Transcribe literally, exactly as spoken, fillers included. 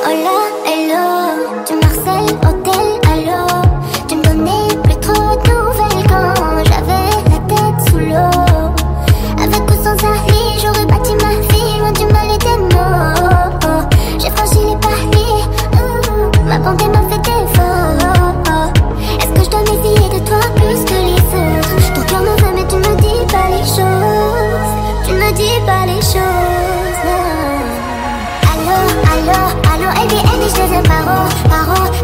Hola, hello, tu m'harcèles, hôtel, allô. Tu me donnais plus trop de nouvelles quand j'avais la tête sous l'eau. Avec ou sans Harry, j'aurais bâti ma vie loin du mal et des mots. J'ai franchi les paris, ouh, ma bonté m'a fait défaut. Est-ce que je dois méfier de toi plus que les autres? Ton cœur me veut mais tu me dis pas les choses. Tu me dis pas les choses, non. Allô, allô, allô, A B N et je deviens paro, paro.